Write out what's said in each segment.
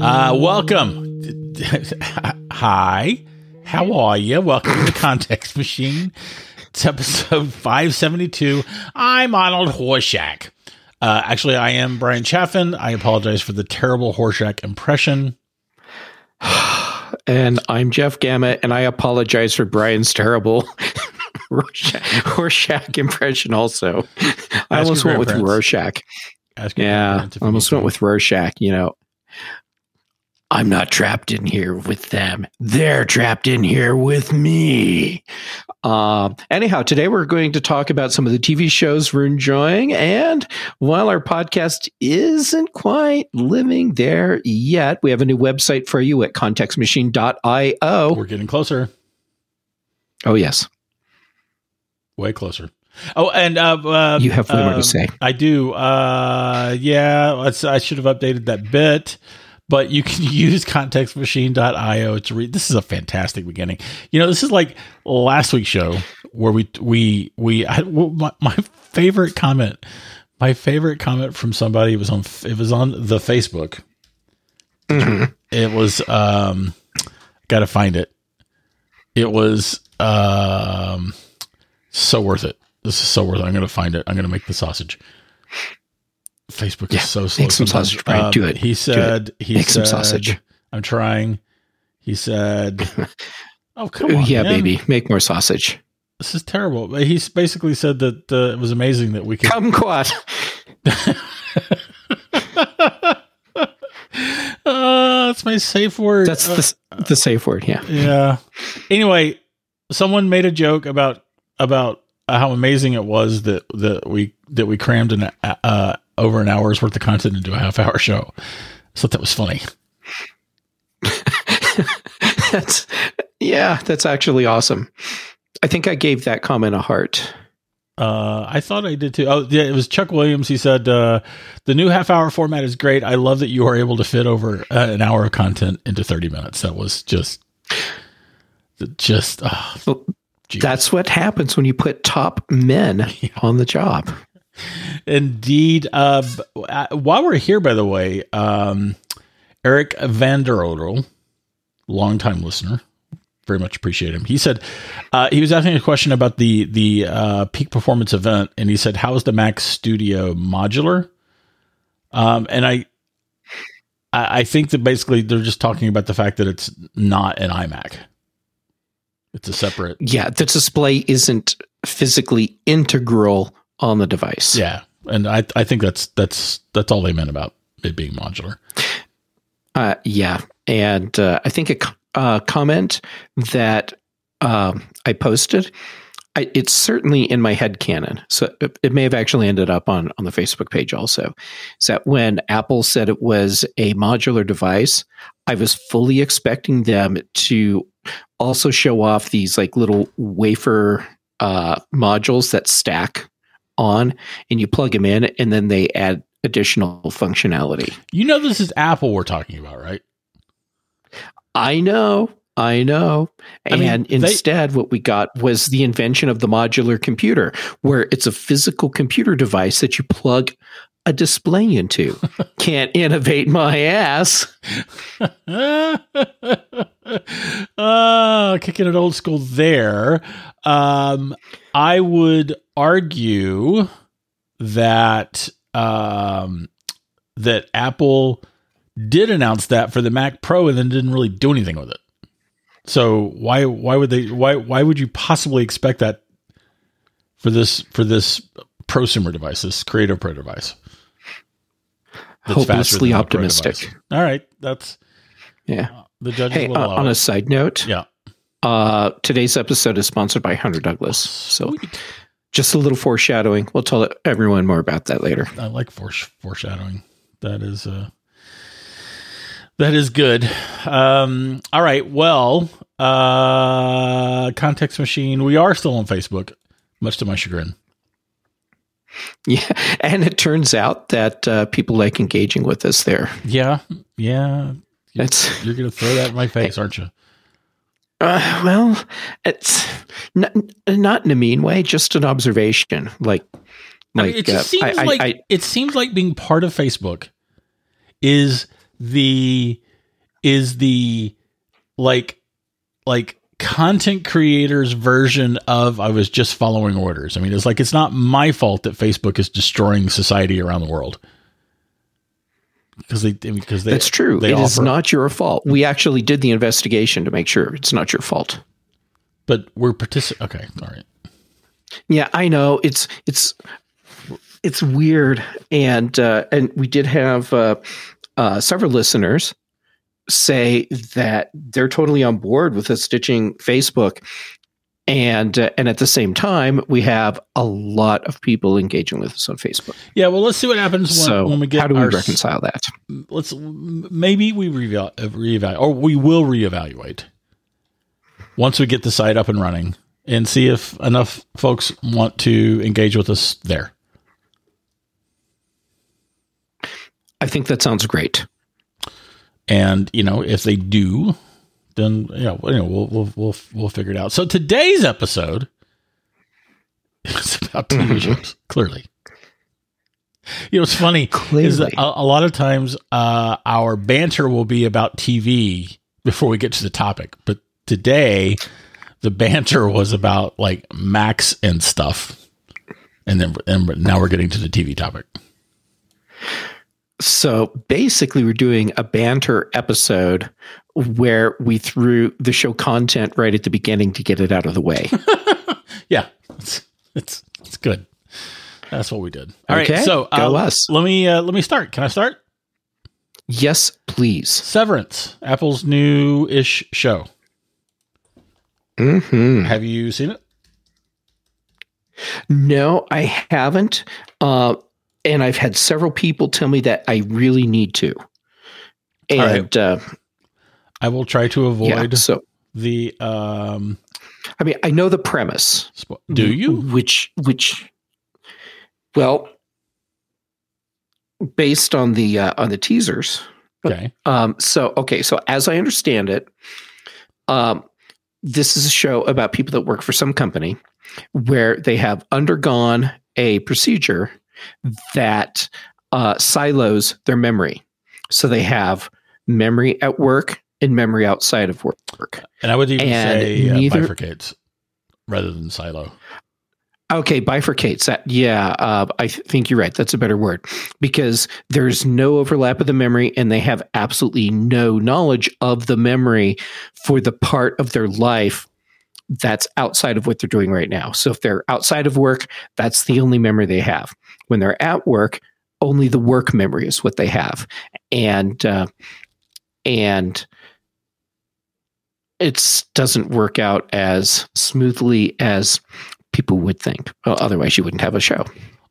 Welcome. Hi. How are you? Welcome to the Context Machine. It's episode 572. I'm Arnold Horshack. Actually, I am Brian Chaffin. I apologize for the terrible Horshack impression. And I'm Jeff Gamet, and I apologize for Brian's terrible Rorschach impression also. I almost went with Rorschach. Yeah, I almost went with Rorschach, you know. I'm not trapped in here with them. They're trapped in here with me. Anyhow, today we're going to talk about some of the TV shows we're enjoying. And while our podcast isn't quite living there yet, we have a new website for you at contextmachine.io. We're getting closer. Oh, yes. Way closer. Oh, and you have way more to say. I do. Yeah, I should have updated that bit. But you can use contextmachine.io to read. This is a fantastic beginning. You know, this is like last week's show where my favorite comment. My favorite comment from somebody was on the Facebook. Mm-hmm. It was gotta find it. It was so worth it. This is so worth it. I'm gonna find it. I'm gonna make the sausage. Facebook is so slow. Make some sausage, Brian. Do it. He said, some sausage. I'm trying. He said, oh, come on. Yeah, man. baby. Make more sausage. This is terrible. He basically said that it was amazing that we could. Kumquat. That's my safe word. That's the safe word. Yeah. Yeah. Anyway, someone made a joke about how amazing it was that we crammed over an hour's worth of content into a half-hour show. I thought that was funny. That's actually awesome. I think I gave that comment a heart. I thought I did too. Oh, yeah, it was Chuck Williams. He said, the new half-hour format is great. I love that you are able to fit over an hour of content into 30 minutes. That was just that's what happens when you put top men on the job. Indeed. While we're here, by the way, Eric Van der Odel, longtime listener, very much appreciate him. He said he was asking a question about the Peak Performance event, and he said, "How is the Mac Studio modular?" And I think that basically they're just talking about the fact that it's not an iMac. It's a separate. Yeah, the display isn't physically integral on the device. Yeah, and I think that's all they meant about it being modular. Yeah, and I think a comment that I posted, it's certainly in my headcanon, so it may have actually ended up on the Facebook page also, is that when Apple said it was a modular device, I was fully expecting them to also show off these like little wafer modules that stack on, and you plug them in, and then they add additional functionality. You know, this is Apple we're talking about, right? I know. And instead, what we got was the invention of the modular computer, where it's a physical computer device that you plug a display into. Can't innovate my ass. Kicking it old school there. I would argue that that Apple did announce that for the Mac Pro and then didn't really do anything with it. So why would you possibly expect that for this prosumer device, this Creative Pro device? Hopelessly optimistic. All right, that's the judges. Hey, on a side note, today's episode is sponsored by Hunter Douglas. So just a little foreshadowing. We'll tell everyone more about that later. I like foreshadowing. That is good. All right. Well, Context Machine. We are still on Facebook, much to my chagrin. Yeah, and it turns out that people like engaging with us there. Yeah. You're going to throw that in my face, aren't you? Well, it's not in a mean way, just an observation. It seems like being part of Facebook is the is the like content creators version of I was just following orders. I mean, it's like it's not my fault that Facebook is destroying society around the world. Because that's true. It is not your fault. We actually did the investigation to make sure it's not your fault. But we're Okay, all right. Yeah, I know it's weird, and we did have several listeners say that they're totally on board with us ditching Facebook, and at the same time, we have a lot of people engaging with us on Facebook. Yeah, well, let's see what happens when we get. How do we reconcile that? Maybe we reevaluate, or we will reevaluate once we get the site up and running, and see if enough folks want to engage with us there. I think that sounds great. And if they do, then we'll figure it out. So today's episode is about TV shows. Clearly, it's funny. Is that a lot of times our banter will be about TV before we get to the topic, but today the banter was about like Max and stuff, and now we're getting to the TV topic. So basically, we're doing a banter episode where we threw the show content right at the beginning to get it out of the way. Yeah, it's good. That's what we did. All right, so go us. Let me start. Can I start? Yes, please. Severance, Apple's new-ish show. Mm-hmm. Have you seen it? No, I haven't. And I've had several people tell me that I really need to. And I will try to avoid the. I mean, I know the premise. Do you? Which, well, based on the teasers. Okay. So as I understand it, this is a show about people that work for some company where they have undergone a procedure that silos their memory. So they have memory at work and memory outside of work. And I would even say bifurcates rather than silo. Okay, bifurcates. I think you're right. That's a better word, because there's no overlap of the memory and they have absolutely no knowledge of the memory for the part of their life that's outside of what they're doing right now. So if they're outside of work, that's the only memory they have. When they're at work, only the work memory is what they have. And it doesn't work out as smoothly as people would think. Well, otherwise you wouldn't have a show.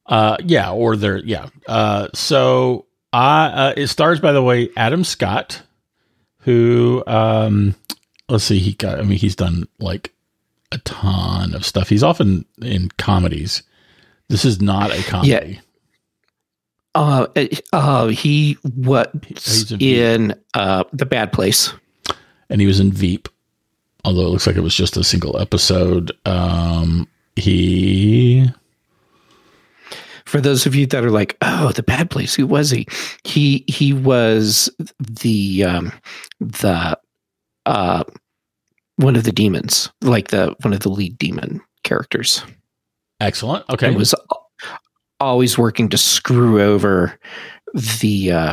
So it stars, by the way, Adam Scott, who, let's see, he's done like a ton of stuff. He's often in comedies. This is not a comedy. He was in The Bad Place. And he was in Veep, although it looks like it was just a single episode. For those of you that are like, oh, The Bad Place, who was he? He was the one of the demons, like one of the lead demon characters. Excellent. Okay. It was always working to screw over the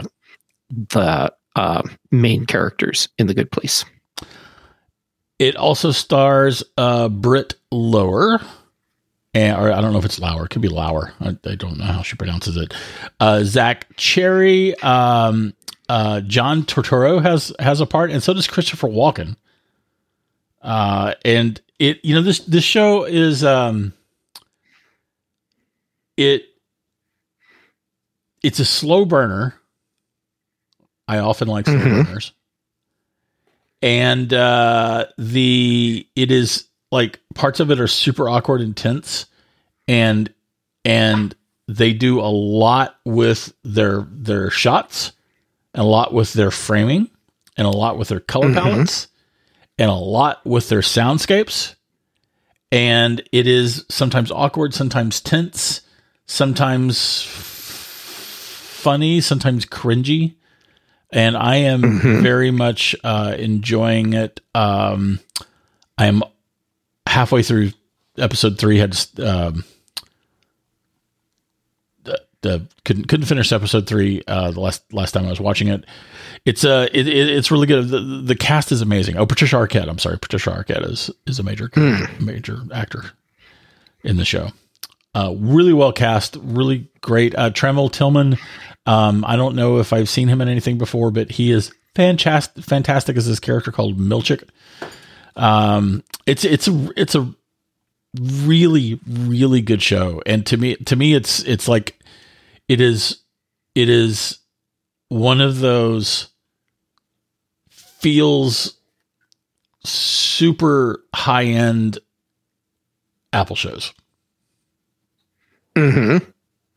main characters in The Good Place. It also stars Britt Lower, or I don't know if it's Lauer. It could be Lauer. I don't know how she pronounces it. Zach Cherry, John Turturro has a part, and so does Christopher Walken. And this show is it's a slow burner. I often like slow burners. And it is like parts of it are super awkward and tense, and they do a lot with their shots, and a lot with their framing, and a lot with their color palettes, and a lot with their soundscapes. And it is sometimes awkward, sometimes tense, sometimes funny, sometimes cringy. and I am very much enjoying it. I am halfway through episode 3. Couldn't finish episode 3 the last time I was watching it. It's really good. The cast is amazing. Patricia Arquette. I'm sorry, Patricia Arquette is a major actor in the show. Really well cast, really great. Tremel Tillman. I don't know if I've seen him in anything before, but he is fantastic as this character called Milchick. It's a really, really good show. And to me, it's like, it is one of those feels super high end Apple shows. Mm-hmm.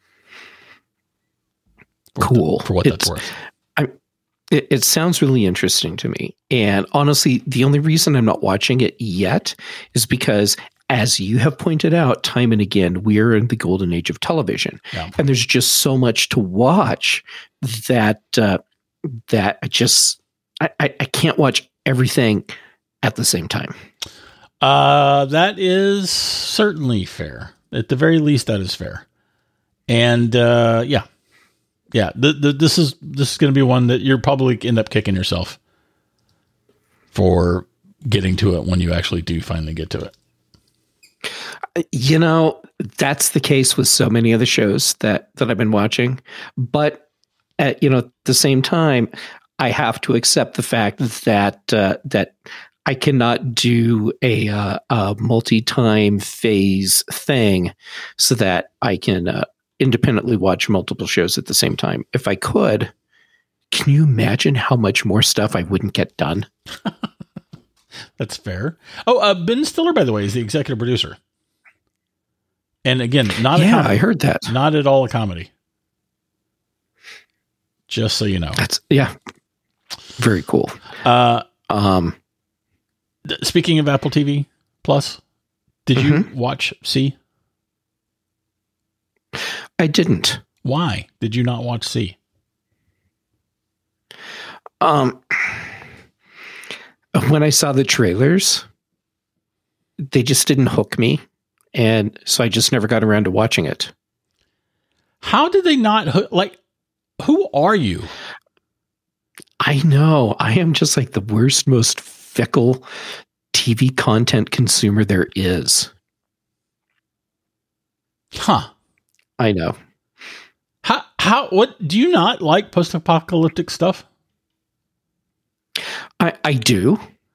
Cool. For what that's worth. It sounds really interesting to me. And honestly, the only reason I'm not watching it yet is because, as you have pointed out time and again, we're in the golden age of television. Yeah. And there's just so much to watch that I can't watch everything at the same time. That is certainly fair. At the very least, that is fair. And yeah. This is going to be one that you're probably end up kicking yourself for getting to it when you actually do finally get to it. You know, that's the case with so many of the shows that I've been watching. But at the same time, I have to accept the fact that I cannot do a multi-time phase thing so that I can independently watch multiple shows at the same time. If I could, can you imagine how much more stuff I wouldn't get done? That's fair. Ben Stiller, by the way, is the executive producer. And again, not a comedy. I heard that. Not at all a comedy. Just so you know. That's very cool. Speaking of Apple TV Plus, did you watch C? I didn't. Why did you not watch C? When I saw the trailers, they just didn't hook me. And so I just never got around to watching it. How did they not hook? Like, who are you? I know. I am just like the worst, most fickle TV content consumer there is. Huh. I know. What do you not like post-apocalyptic stuff? I do.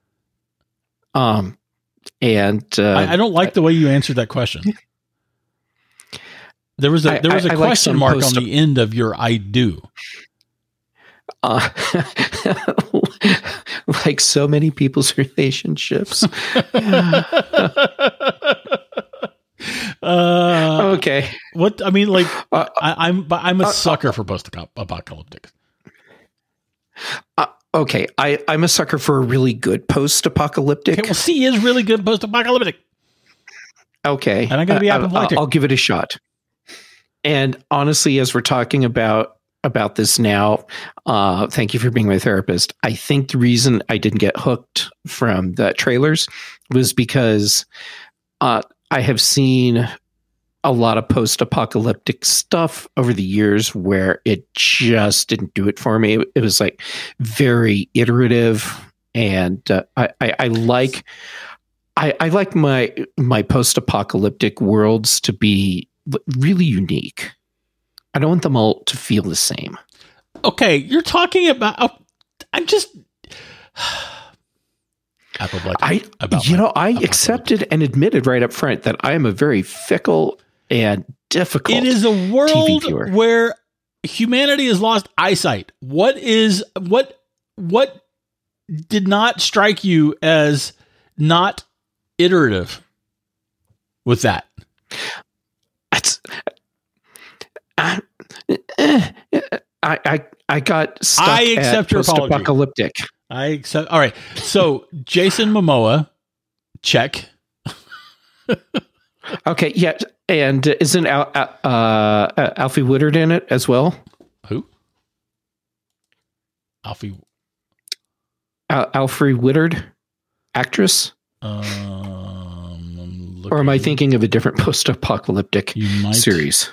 And I don't like the way you answered that question. There was a question mark on the end of your "I do." Like so many people's relationships. Okay. What I mean, like, I'm a sucker for post-apocalyptic. Okay, I'm a sucker for a really good post-apocalyptic. Okay, well, C is really good post-apocalyptic. Okay, and I'm going to be apoplectic. I'll give it a shot. And honestly, as we're talking about this now, thank you for being my therapist. I think the reason I didn't get hooked from the trailers was because I have seen a lot of post-apocalyptic stuff over the years where it just didn't do it for me. It was like very iterative, and I like my post-apocalyptic worlds to be really unique. I don't want them all to feel the same. Okay, you're talking about. I'm just. I accepted and admitted right up front that I am a very fickle and difficult. It is a world where humanity has lost eyesight. What did not strike you as not iterative with that? I got stuck. I accept your apology. Apocalyptic. I accept. All right. So Jason Momoa, check. Okay. Yeah. And isn't Alfie Woodard in it as well? Who? Alfie. Alfre Woodard, actress? Or am I thinking of a different post-apocalyptic series?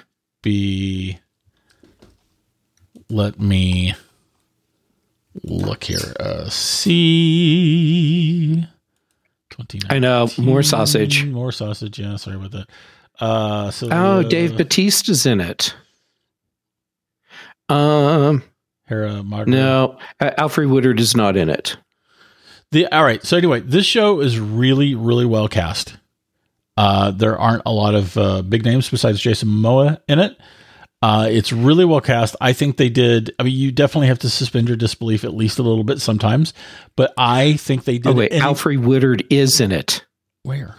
Let me look here. See. I know. More sausage. More sausage. Yeah, sorry about that. Dave Bautista's in it. Hera Margaret. No, Alfre Woodard is not in it. All right. So anyway, this show is really, really well cast. There aren't a lot of big names besides Jason Momoa in it. It's really well cast. I think they did. I mean, you definitely have to suspend your disbelief at least a little bit sometimes, but I think they did. Oh, wait, Alfre Woodard is in it. Where?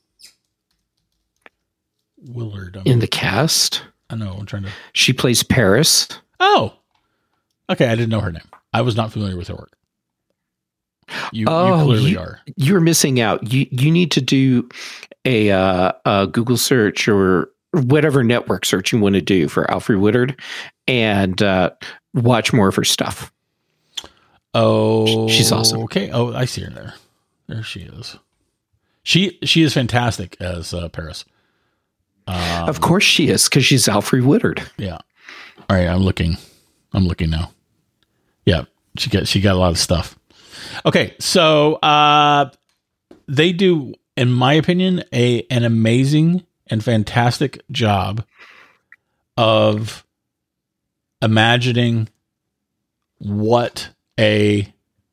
Willard. In the cast? I know. I'm trying to. She plays Paris. Oh, okay. I didn't know her name. I was not familiar with her work. You clearly are. You're missing out. You need to do a Google search or whatever network search you want to do for Alfre Woodard and watch more of her stuff. Oh, she's awesome. Okay. Oh, I see her there. There she is. She is fantastic as Paris. Of course she is, because she's Alfre Woodard. Yeah. All right. I'm looking now. Yeah. She got a lot of stuff. Okay. So they do, in my opinion, an amazing and fantastic job of imagining what a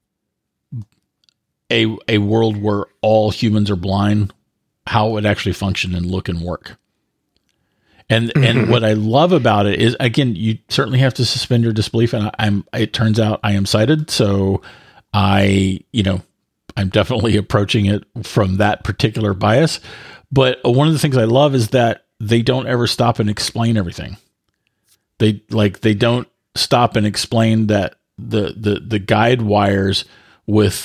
world where all humans are blind, how it would actually function and look and work. And what I love about it is, again, you certainly have to suspend your disbelief, and it turns out I am sighted, so I'm definitely approaching it from that particular bias. But one of the things I love is that they don't ever stop and explain everything. They don't stop and explain that the guide wires that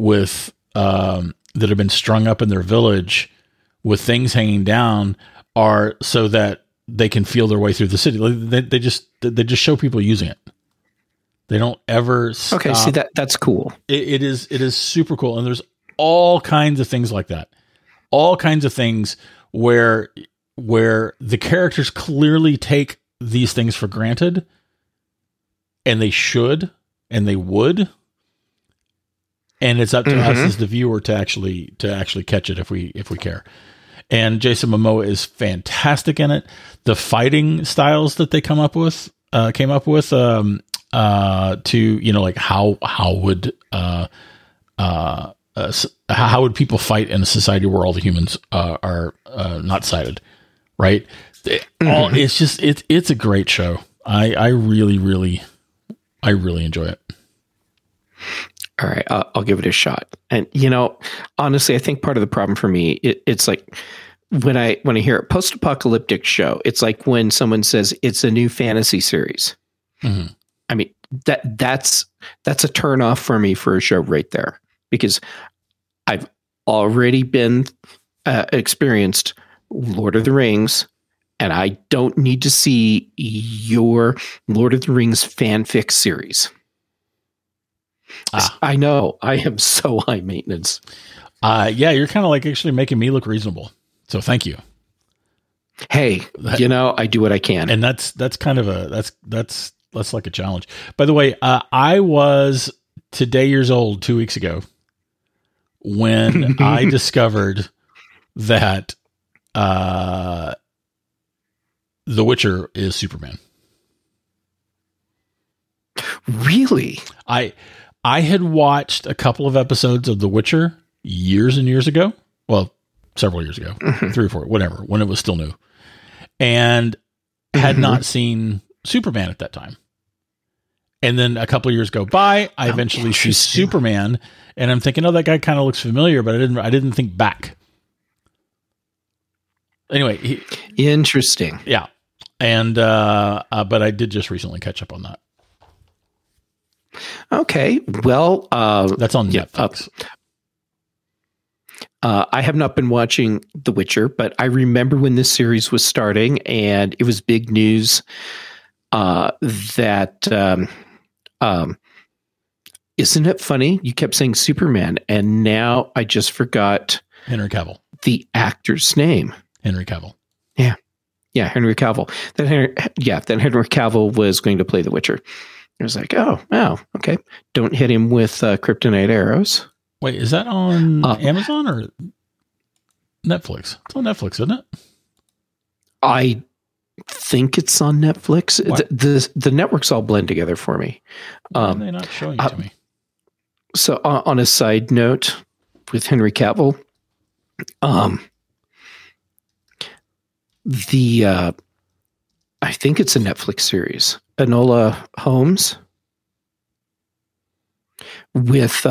have been strung up in their village with things hanging down are so that they can feel their way through the city. They just show people using it. They don't ever stop. Okay, see that's cool. It is super cool, and there's all kinds of things like that. All kinds of things where the characters clearly take these things for granted, and they should, and they would, and it's up to us as the viewer to actually catch it if we care. And Jason Momoa is fantastic in it. The fighting styles that they came up with to, like how would people fight in a society where all the humans are not sighted, right? It's a great show. I really enjoy it. All right, I'll give it a shot. And honestly, I think part of the problem for me, it's like when I hear a post-apocalyptic show, it's like when someone says it's a new fantasy series. Mm-hmm. I mean, that's a turnoff for me for a show right there, because I've already been experienced Lord of the Rings, and I don't need to see your Lord of the Rings fanfic series. I know I am so high maintenance. Yeah, you're kind of like actually making me look reasonable. So thank you. Hey, I do what I can. And that's kind of that's like a challenge. By the way, I was today years old 2 weeks ago when I discovered that The Witcher is Superman. Really? I had watched a couple of episodes of The Witcher years and years ago. Well, several years ago, 3 or 4, whatever, when it was still new, and had not seen Superman at that time. And then a couple of years go by, I eventually see Superman, and I'm thinking, oh, that guy kind of looks familiar, but I didn't think back. Anyway, interesting. Yeah. And but I did just recently catch up on that. Okay. Well, that's on Netflix. I have not been watching The Witcher, but I remember when this series was starting, and it was big news that isn't it funny? You kept saying Superman, and now I just forgot Henry Cavill. the actor's name. Henry Cavill. Yeah, Henry Cavill. Then Henry Cavill was going to play The Witcher. I was like, oh, wow, okay. Don't hit him with kryptonite arrows. Wait, is that on Amazon or Netflix? It's on Netflix, isn't it? I think it's on Netflix. The networks all blend together for me. Why are they not showing it to me? So on a side note with Henry Cavill, I think it's a Netflix series, Enola Holmes, with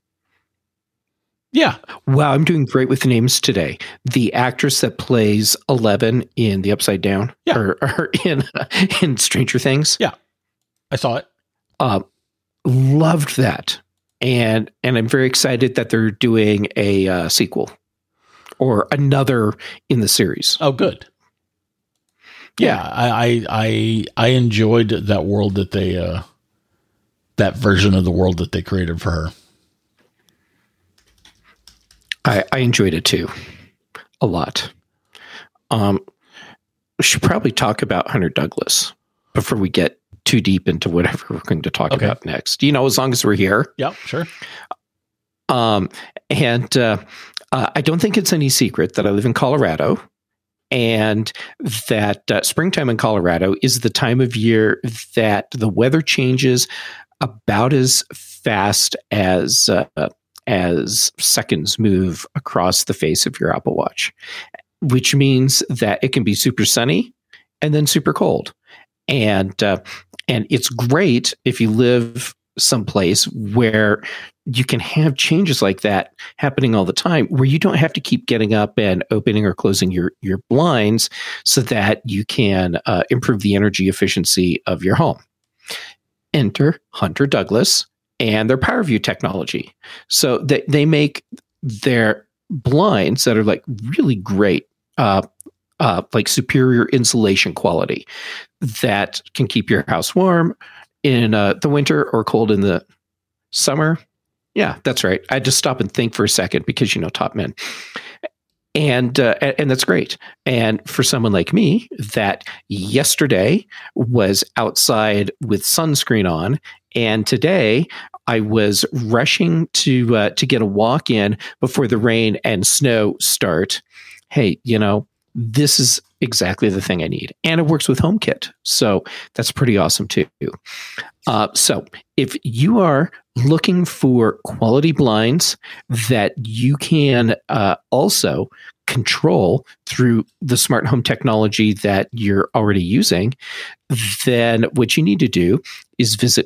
yeah. Wow, I'm doing great with names today. The actress that plays 11 in The Upside Down, or in Stranger Things. Yeah, I saw it. Loved that, and I'm very excited that they're doing a sequel or another in the series. Oh, good. Yeah, I enjoyed that world that they that version of the world that they created for her. I enjoyed it too, a lot. We should probably talk about Hunter Douglas before we get too deep into whatever we're going to talk about next. As long as we're here. Yeah, sure. I don't think it's any secret that I live in Colorado, and that springtime in Colorado is the time of year that the weather changes about as fast as seconds move across the face of your Apple Watch, which means that it can be super sunny and then super cold. And it's great if you live someplace where you can have changes like that happening all the time, where you don't have to keep getting up and opening or closing your blinds so that you can improve the energy efficiency of your home. Enter Hunter Douglas and their PowerView technology. So they make their blinds that are like really great, like superior insulation quality that can keep your house warm in the winter or cold in the summer. Yeah, that's right. I just stop and think for a second because, top men. And that's great. And for someone like me that yesterday was outside with sunscreen on, and today I was rushing to get a walk in before the rain and snow start. Hey, this is exactly the thing I need. And it works with HomeKit. So that's pretty awesome too. So if you are looking for quality blinds that you can also control through the smart home technology that you're already using, then what you need to do is visit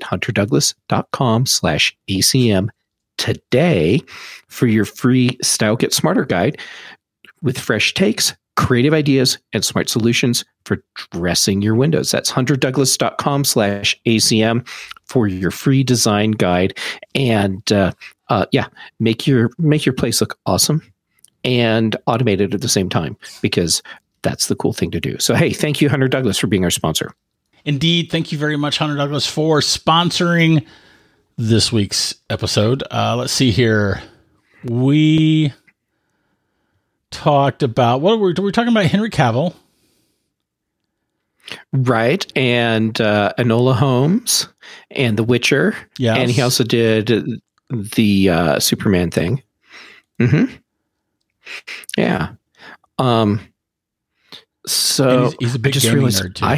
hunterdouglas.com/ACM today for your free Style Get Smarter guide with fresh takes, creative ideas, and smart solutions for dressing your windows. That's hunterdouglas.com/ACM for your free design guide. And make your place look awesome and automated at the same time, because that's the cool thing to do. So, hey, thank you, Hunter Douglas, for being our sponsor. Indeed. Thank you very much, Hunter Douglas, for sponsoring this week's episode. Let's see here. We talked about, what were we talking about? Henry Cavill. Right. And Enola Holmes and The Witcher. Yes. And he also did the Superman thing. Mm-hmm. Yeah. So he's a big just gaming nerd too.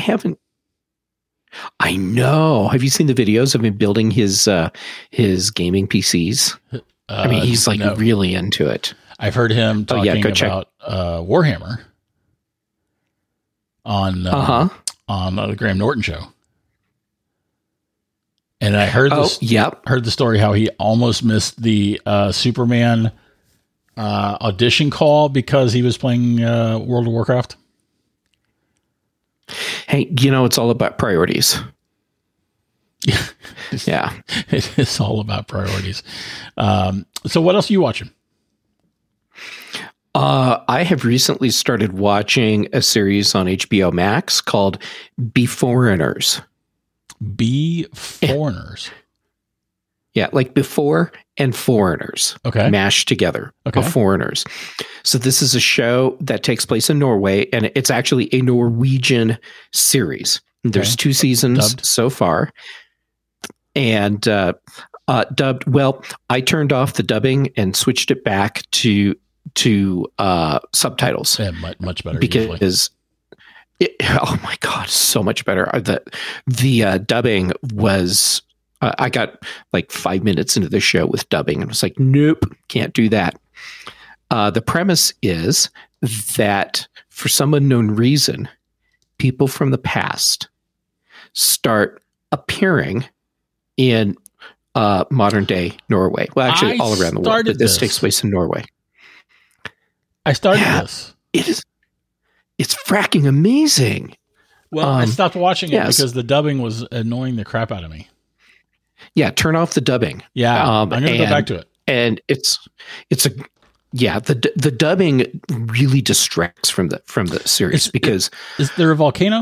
I know. Have you seen the videos of him building his gaming PCs? He's really into it. I've heard him talking about Warhammer on the Graham Norton show. And I heard heard the story how he almost missed the Superman audition call because he was playing World of Warcraft. Hey, it's all about priorities. Yeah. It is all about priorities. So what else are you watching? I have recently started watching a series on HBO Max called Be Foreigners. Be Foreigners. Yeah, like Before and Foreigners. Okay. Mashed together. Okay. Foreigners. So this is a show that takes place in Norway, and it's actually a Norwegian series. There's 2 seasons Dubbed? so far. And dubbed. Well, I turned off the dubbing and switched it back to subtitles. Yeah, much better. Usually. Because oh my God, so much better. The dubbing was, I got like 5 minutes into the show with dubbing and was like, nope, can't do that. The premise is that for some unknown reason, people from the past start appearing in modern day Norway. Well, actually, all around the world. But this takes place in Norway. I started this. It's fracking amazing. Well, I stopped watching it because the dubbing was annoying the crap out of me. Yeah, turn off the dubbing. Yeah, I'm going to go back to it. And the dubbing really distracts from the series because is there a volcano?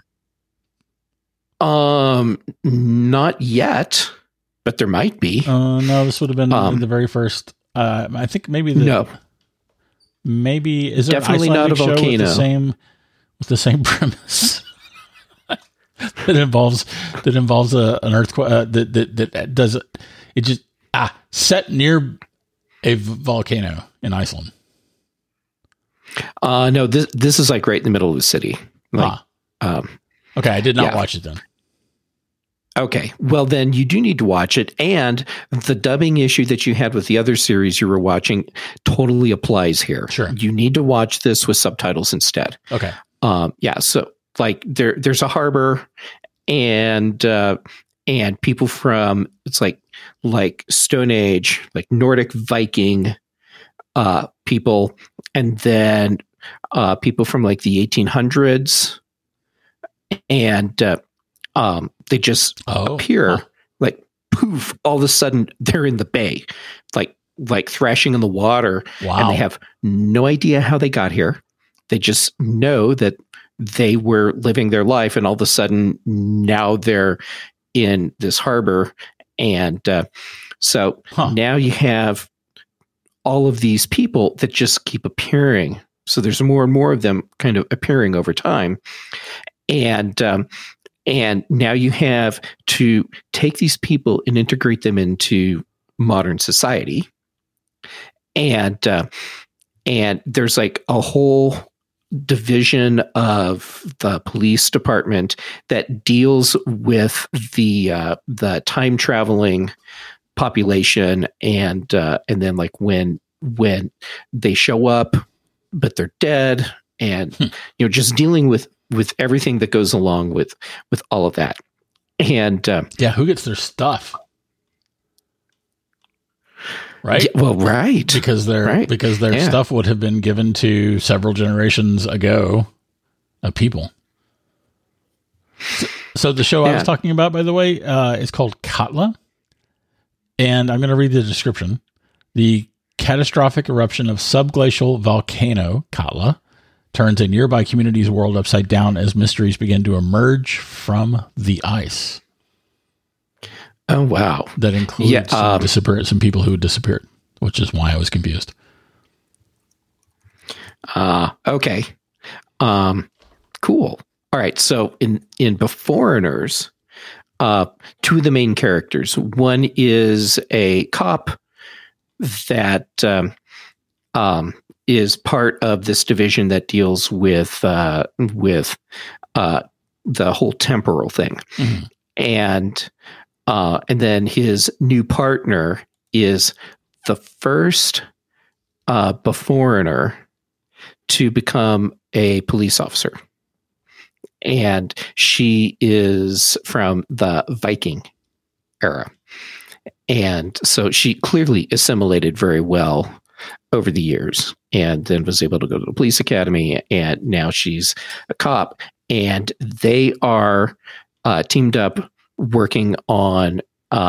Not yet, but there might be. No, this would have been the very first. I think maybe maybe is there definitely an not a volcano with the same premise that involves an earthquake that does it just set near a volcano in Iceland. No, this is like right in the middle of the city. Okay, I did not watch it then. Okay, well then you do need to watch it, and the dubbing issue that you had with the other series you were watching totally applies here. Sure, you need to watch this with subtitles instead. Okay, so like there's a harbor, and people from it's like Stone Age, like Nordic Viking people, and then people from like the 1800s, and they just appear like poof, all of a sudden they're in the bay, like thrashing in the water. Wow. And they have no idea how they got here. They just know that they were living their life, and all of a sudden now they're in this harbor. And so now you have all of these people that just keep appearing. So there's more and more of them kind of appearing over time. And now you have to take these people and integrate them into modern society. And there's like a whole division of the police department that deals with the time traveling population, and then like when they show up but they're dead, and just dealing with everything that goes along with all of that. And who gets their stuff? Right. Yeah, well, right. Because their stuff would have been given to several generations ago of people. So the show I was talking about, by the way, is called Katla. And I'm going to read the description. The catastrophic eruption of subglacial volcano Katla turns a nearby community's world upside down as mysteries begin to emerge from the ice. Oh, wow. That includes some people who had disappeared, which is why I was confused. Okay. Cool. All right. So in Beforeigners, 2 of the main characters, one is a cop that is part of this division that deals with the whole temporal thing. Mm-hmm. And then his new partner is the first Beforeigner to become a police officer. And she is from the Viking era. And so she clearly assimilated very well over the years, and then was able to go to the police academy, and now she's a cop. And they are teamed up working on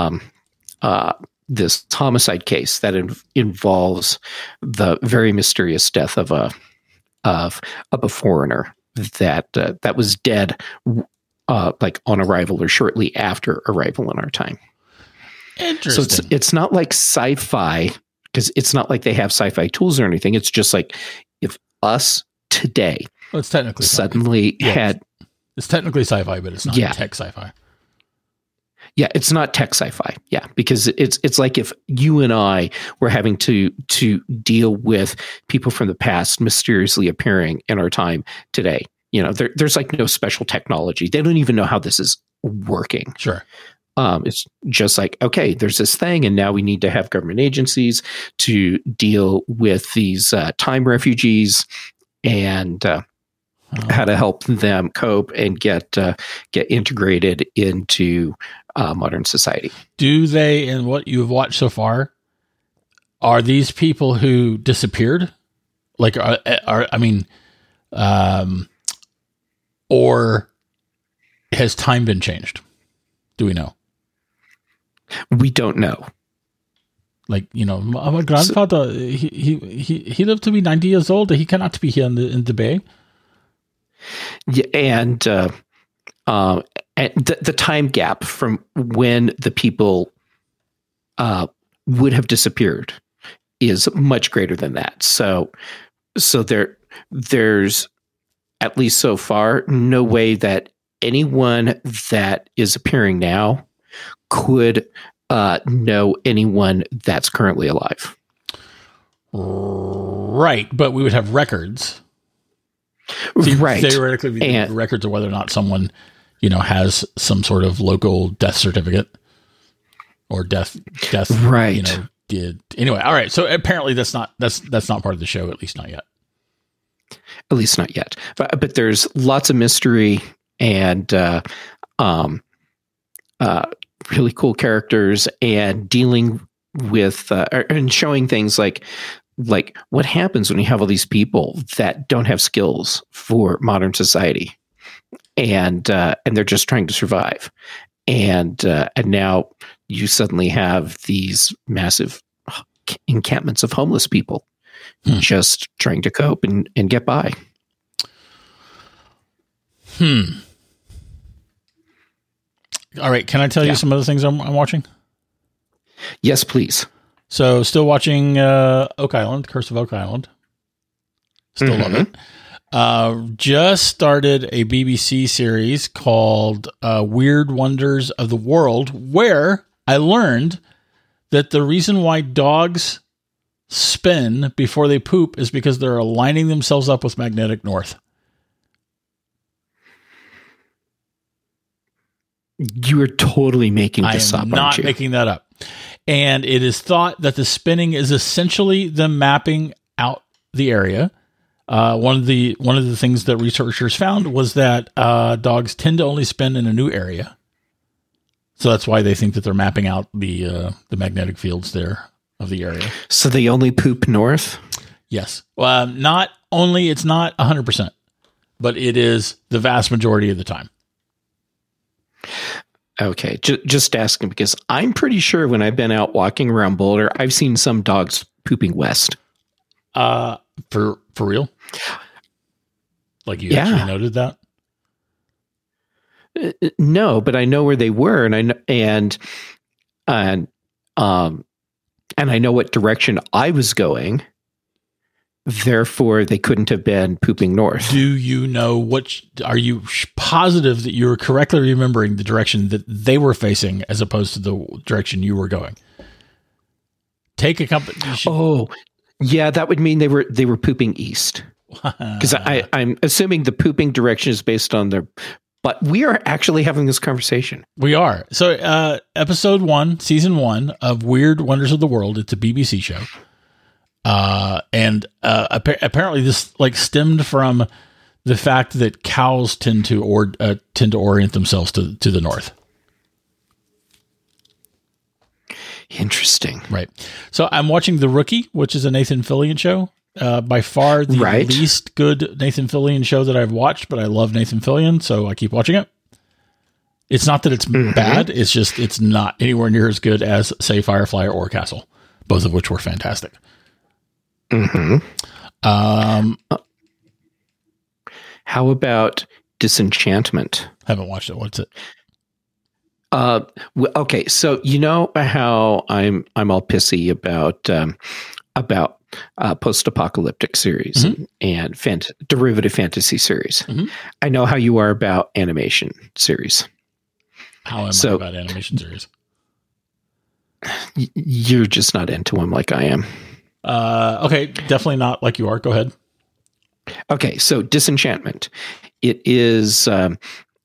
this homicide case that involves the very mysterious death of a foreigner that was dead like on arrival or shortly after arrival in our time. Interesting. So it's not like sci-fi, because it's not like they have sci-fi tools or anything. It's just like if us today it's technically suddenly had. It's technically sci-fi, but it's not tech sci-fi. Yeah, it's not tech sci-fi. Yeah, because it's like if you and I were having to deal with people from the past mysteriously appearing in our time today. There's like no special technology. They don't even know how this is working. Sure. It's just like, okay, there's this thing, and now we need to have government agencies to deal with these time refugees and how to help them cope and get integrated into modern society. Do they, in what you've watched so far, are these people who disappeared? Like, or has time been changed? Do we know? We don't know. Like, my grandfather, he lived to be 90 years old. He cannot be here in the Bay. Yeah, and the time gap from when the people would have disappeared is much greater than that. So there's, at least so far, no way that anyone that is appearing now could know anyone that's currently alive. Right, but we would have records. Right. Theoretically, we have records of whether or not someone, has some sort of local death certificate or death. Right. Did anyway. All right. So apparently that's not part of the show, at least not yet. At least not yet. But there's lots of mystery and really cool characters, and dealing with and showing things like what happens when you have all these people that don't have skills for modern society, and they're just trying to survive, and now you suddenly have these massive encampments of homeless people just trying to cope and get by. All right. Can I tell you some other things I'm watching? Yes, please. So still watching Oak Island, Curse of Oak Island. Still love it. Just started a BBC series called Weird Wonders of the World, where I learned that the reason why dogs spin before they poop is because they're aligning themselves up with magnetic north. You are totally making this up, aren't you? I'm not making that up. And it is thought that the spinning is essentially them mapping out the area. One of the things that researchers found was that dogs tend to only spin in a new area. So that's why they think that they're mapping out the magnetic fields there of the area. So they only poop north? Yes. Not only, it's not 100%, but it is the vast majority of the time. Okay, just asking because I'm pretty sure when I've been out walking around Boulder, I've seen some dogs pooping west. For real? Like you actually noted that? No, but I know where they were, and I know what direction I was going. Therefore, they couldn't have been pooping north. Do you know are you positive that you were correctly remembering the direction that they were facing as opposed to the direction you were going? Take a company. Oh, yeah, that would mean they were pooping east. Because I'm assuming the pooping direction is based on their. But we are actually having this conversation. We are. So, episode 1, season 1 of Weird Wonders of the World. It's a BBC show. And apparently this stemmed from the fact that cows tend to orient themselves to the north. Interesting. Right. So I'm watching The Rookie, which is a Nathan Fillion show. By far the least good Nathan Fillion show that I've watched, but I love Nathan Fillion, so I keep watching it. It's not that it's bad. It's just, it's not anywhere near as good as, say, Firefly or Castle, both of which were fantastic. How about Disenchantment? Haven't watched it. What's it? Okay, so you know how I'm all pissy about post-apocalyptic series and derivative fantasy series. I know how you are about animation series. How am I about animation series? You're just not into them like I am. Okay, definitely not like you are. Go ahead. Okay, so Disenchantment. It is a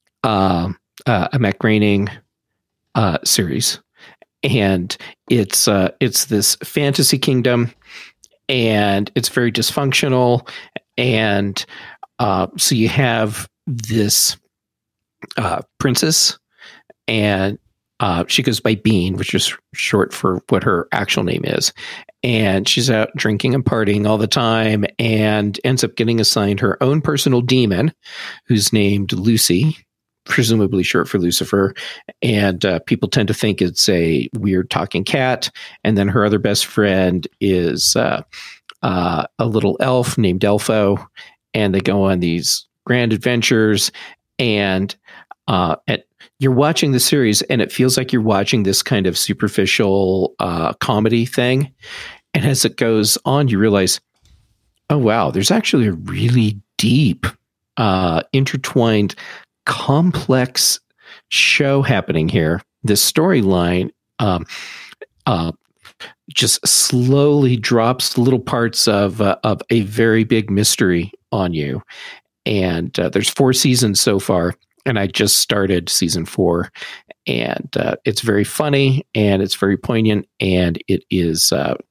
Matt Groening series, and it's this fantasy kingdom, and it's very dysfunctional, and so you have this princess, and she goes by Bean, which is short for what her actual name is. And she's out drinking and partying all the time and ends up getting assigned her own personal demon, who's named Lucy, presumably short for Lucifer. And people tend to think it's a weird talking cat. And then her other best friend is a little elf named Elfo. And they go on these grand adventures. And you're watching the series and it feels like you're watching this kind of superficial comedy thing. And as it goes on, you realize, oh, wow, there's actually a really deep, intertwined, complex show happening here. This storyline just slowly drops little parts of a very big mystery on you. And there's 4 seasons so far. And I just started season 4, and it's very funny and it's very poignant, and it is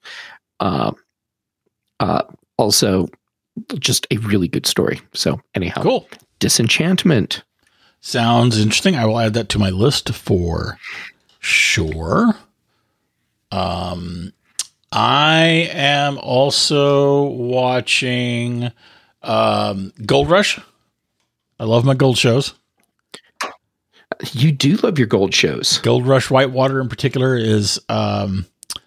also just a really good story. So anyhow, cool. Disenchantment Sounds interesting. I will add that to my list for sure. I am also watching Gold Rush. I love my gold shows. You do love your gold shows. Gold Rush Whitewater in particular is by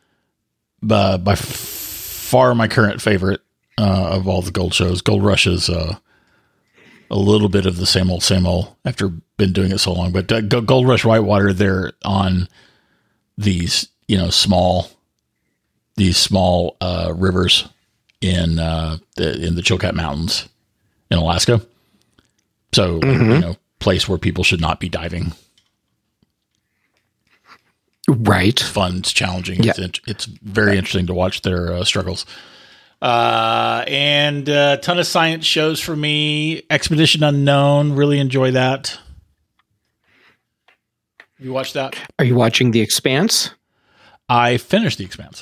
far my current favorite of all the gold shows. Gold Rush is a little bit of the same old after been doing it so long. But Gold Rush Whitewater, they're on these small rivers in the Chilkat Mountains in Alaska. So place where people should not be diving. Right. It's fun. It's challenging. Yeah. It's very interesting to watch their struggles. And a ton of science shows for me. Expedition Unknown. Really enjoy that. You watched that? Are you watching The Expanse? I finished The Expanse.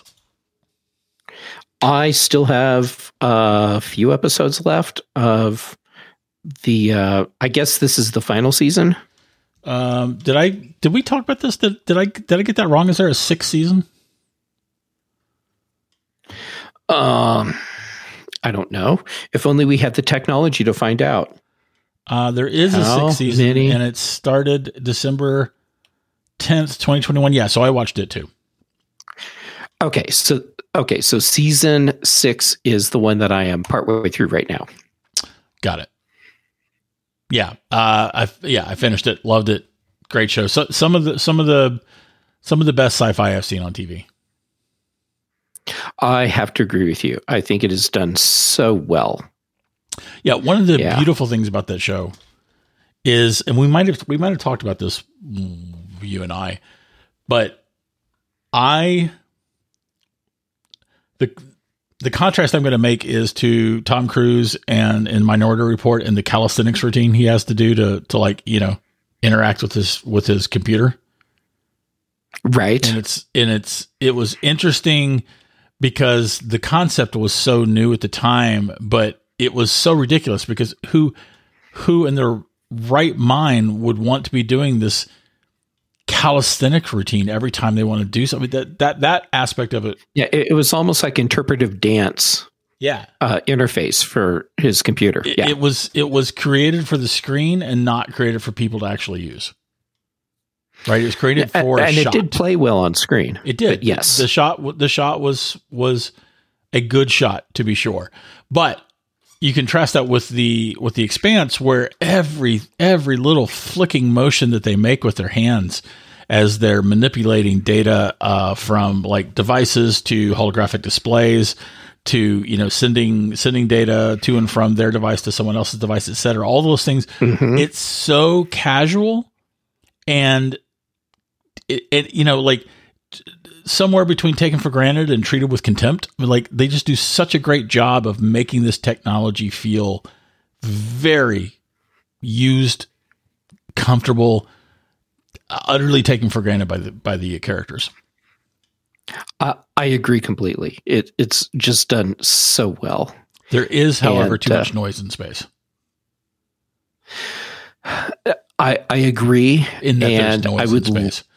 I still have a few episodes left of the I guess this is the final season. Did we talk about this? Did I get that wrong? Is there a 6th season? I don't know. If only we had the technology to find out. There is a 6th season, and it started December 10th, 2021. Yeah, so I watched it too. Okay, so season 6 is the one that I am partway through right now. Got it. Yeah, I finished it. Loved it. Great show. So some of the best sci-fi I've seen on TV. I have to agree with you. I think it is done so well. Yeah, one of the beautiful things about that show is, and we might have talked about this, you and I, but the contrast I'm going to make is to Tom Cruise and in Minority Report and the calisthenics routine he has to do to interact with his computer. Right. And it was interesting because the concept was so new at the time, but it was so ridiculous because who in their right mind would want to be doing this calisthenics routine every time they want to do something? That aspect of it. Yeah. It was almost like interpretive dance. Yeah. Interface for his computer. It was created for the screen and not created for people to actually use. Right. It was created for and a it shot. did play well on screen. It did. Yes. The shot was a good shot, to be sure. But you contrast that with the Expanse, where every little flicking motion that they make with their hands as they're manipulating data from like devices to holographic displays to, you know, sending data to and from their device to someone else's device, et cetera. All those things. Mm-hmm. It's so casual, and it you know, like somewhere between taken for granted and treated with contempt. Like they just do such a great job of making this technology feel very used, comfortable, utterly taken for granted by the characters. I agree completely. It's just done so well. There is, however, too much noise in space. I agree. In that and there's noise in space.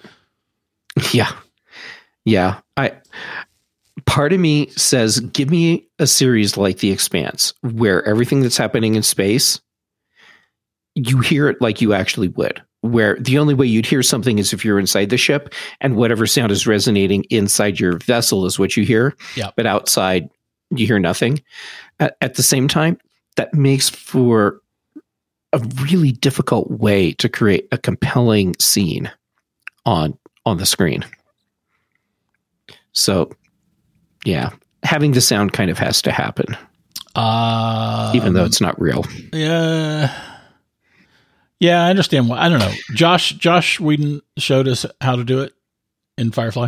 Yeah. Part of me says, give me a series like The Expanse, where everything that's happening in space, you hear it like you actually would. Where the only way you'd hear something is if you're inside the ship, and whatever sound is resonating inside your vessel is what you hear. Yeah. But outside, you hear nothing. At the same time, that makes for a really difficult way to create a compelling scene on the screen. So, yeah, having the sound kind of has to happen, even though it's not real. Yeah, I understand. I don't know. Josh Whedon showed us how to do it in Firefly,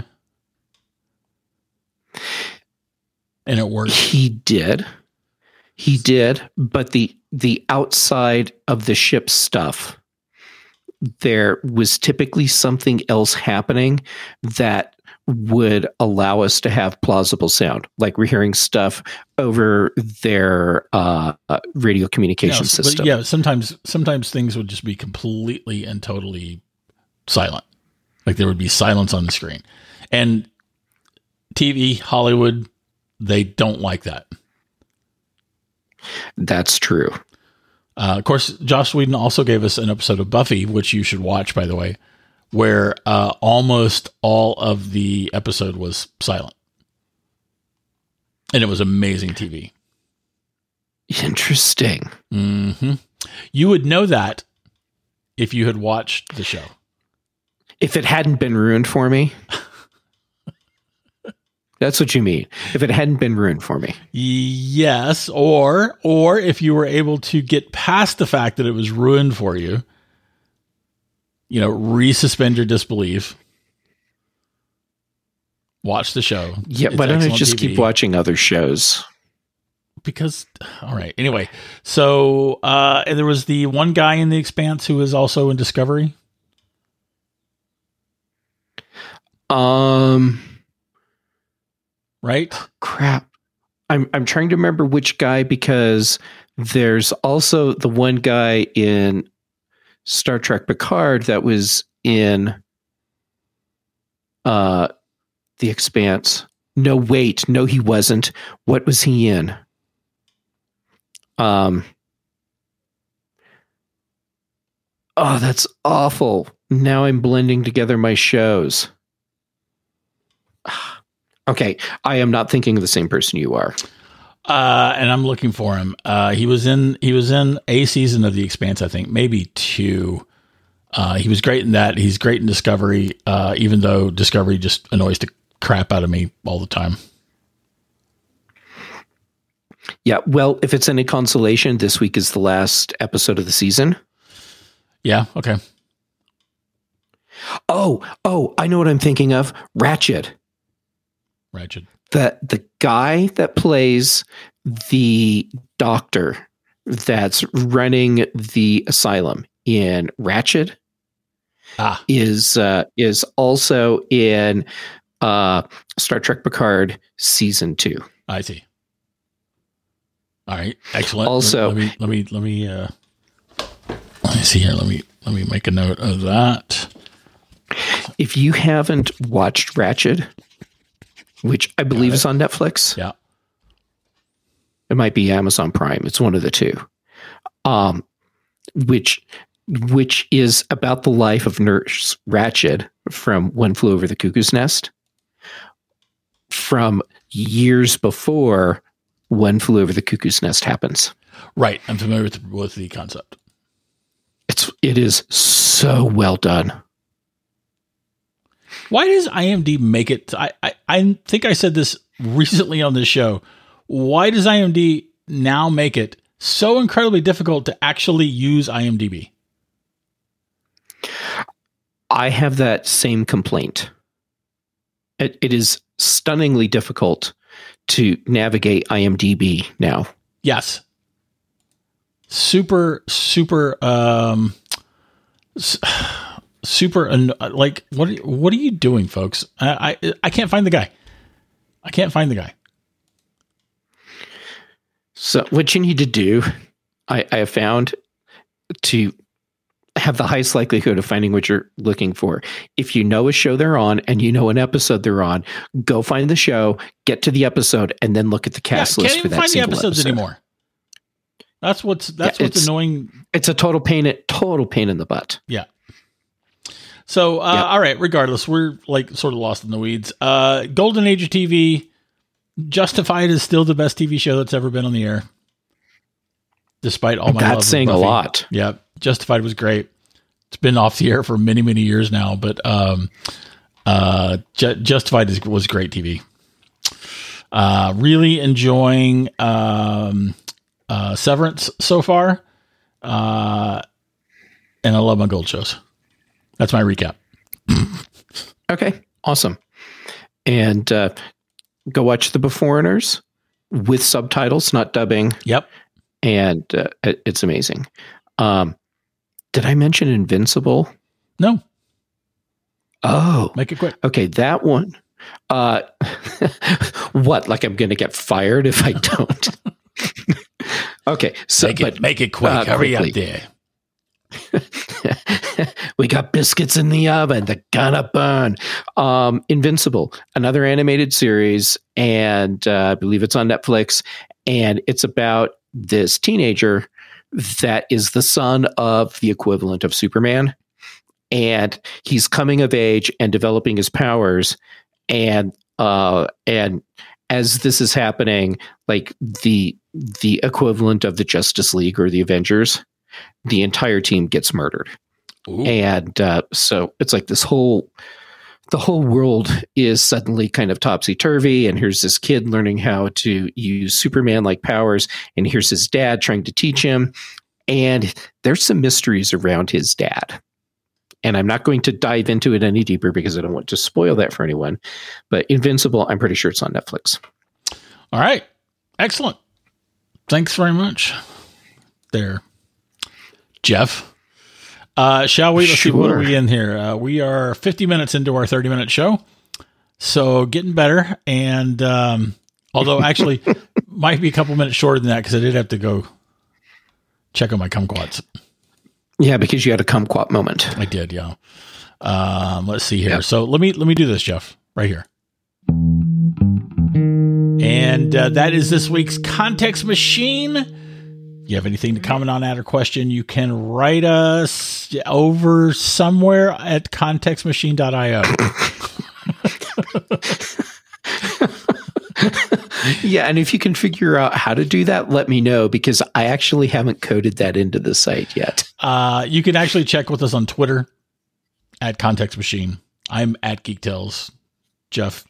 and it worked. He did, but the outside of the ship stuff, there was typically something else happening that would allow us to have plausible sound, like we're hearing stuff over their radio communication system. But yeah, sometimes things would just be completely and totally silent. Like there would be silence on the screen. And TV, Hollywood, they don't like that. That's true. Of course, Joss Whedon also gave us an episode of Buffy, which you should watch, by the way, where almost all of the episode was silent. And it was amazing TV. Interesting. Mm-hmm. You would know that if you had watched the show. If it hadn't been ruined for me. That's what you mean. If it hadn't been ruined for me. Yes. Or if you were able to get past the fact that it was ruined for you, you know, resuspend your disbelief, watch the show. Yeah. Why don't I just keep watching other shows? Because, all right. Anyway, so and there was the one guy in The Expanse who was also in Discovery. Right? Crap. I'm trying to remember which guy, because there's also the one guy in Star Trek Picard that was in The Expanse. No, wait. No, he wasn't. What was he in? Oh, that's awful. Now I'm blending together my shows. Okay, I am not thinking of the same person you are. And I'm looking for him. He was in a season of The Expanse, I think, maybe two. He was great in that. He's great in Discovery, even though Discovery just annoys the crap out of me all the time. Yeah, well, if it's any consolation, this week is the last episode of the season. Yeah, okay. Oh, I know what I'm thinking of. Ratched. The guy that plays the doctor that's running the asylum in Ratched is also in Star Trek Picard season 2. I see. All right, excellent. Also, let me see here. Let me make a note of that. If you haven't watched Ratched, which I believe is on Netflix. Yeah. It might be Amazon Prime. It's one of the two. Which is about the life of Nurse Ratched from One Flew Over the Cuckoo's Nest from years before One Flew Over the Cuckoo's Nest happens. Right. I'm familiar with the concept. It is so well done. Why does IMDb make it? I think I said this recently on this show. Why does IMDb now make it so incredibly difficult to actually use IMDb? I have that same complaint. It is stunningly difficult to navigate IMDb now. Yes. Super, like, what are you doing, folks? I can't find the guy. So what you need to do, I have found, to have the highest likelihood of finding what you're looking for. If you know a show they're on and you know an episode they're on, go find the show, get to the episode, and then look at the cast list for that can't even find the single episodes episode anymore. That's what's annoying. It's a total pain in the butt. Yeah. So, all right, regardless, we're like sort of lost in the weeds. Golden Age of TV, Justified is still the best TV show that's ever been on the air. Despite all my love That's saying of Buffy. a lot. Yeah, Justified was great. It's been off the air for many, many years now, but Justified was great TV. Really enjoying Severance so far. And I love my gold shows. That's my recap. Okay, awesome. And go watch The Beforeigners with subtitles, not dubbing. Yep. And it's amazing. Did I mention Invincible? No. Oh. Make it quick. Okay, that one. What? Like I'm going to get fired if I don't? Okay. So make it quick. Hurry up there. We got biscuits in the oven. They're gonna burn. Invincible, another animated series, and I believe it's on Netflix. And it's about this teenager that is the son of the equivalent of Superman, and he's coming of age and developing his powers. And as this is happening, like the equivalent of the Justice League or the Avengers, the entire team gets murdered. Ooh. And so it's like the whole world is suddenly kind of topsy-turvy, and here's this kid learning how to use Superman-like powers, and here's his dad trying to teach him, and there's some mysteries around his dad. And I'm not going to dive into it any deeper because I don't want to spoil that for anyone. But Invincible, I'm pretty sure it's on Netflix. All right. Excellent. Thanks very much there, Jeff. Shall we? Let's see, what are we in here? We are 50 minutes into our 30-minute show. So getting better. And although actually might be a couple minutes shorter than that because I did have to go check on my kumquats. Yeah, because you had a kumquat moment. I did, yeah. Let's see here. Yep. So let me do this, Jeff, right here. And that is this week's Context Machine. You have anything to comment on that or question, you can write us over somewhere at contextmachine.io. Yeah, and if you can figure out how to do that, let me know, because I actually haven't coded that into the site yet. You can actually check with us on Twitter at Context Machine. I'm at Geek Tales. Jeff?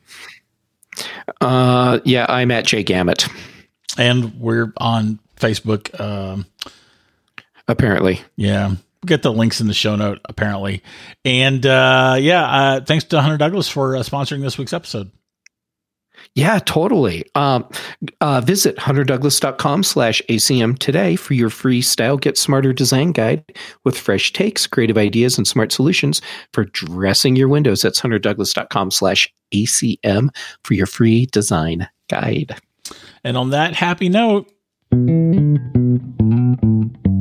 Yeah, I'm at Jay Gamut. And we're on Facebook. Apparently. Yeah. We'll get the links in the show note, apparently. And thanks to Hunter Douglas for sponsoring this week's episode. Yeah, totally. Visit hunterdouglas.com/ACM today for your free Style Get Smarter design guide with fresh takes, creative ideas, and smart solutions for dressing your windows. That's hunterdouglas.com/ACM for your free design guide. And on that happy note,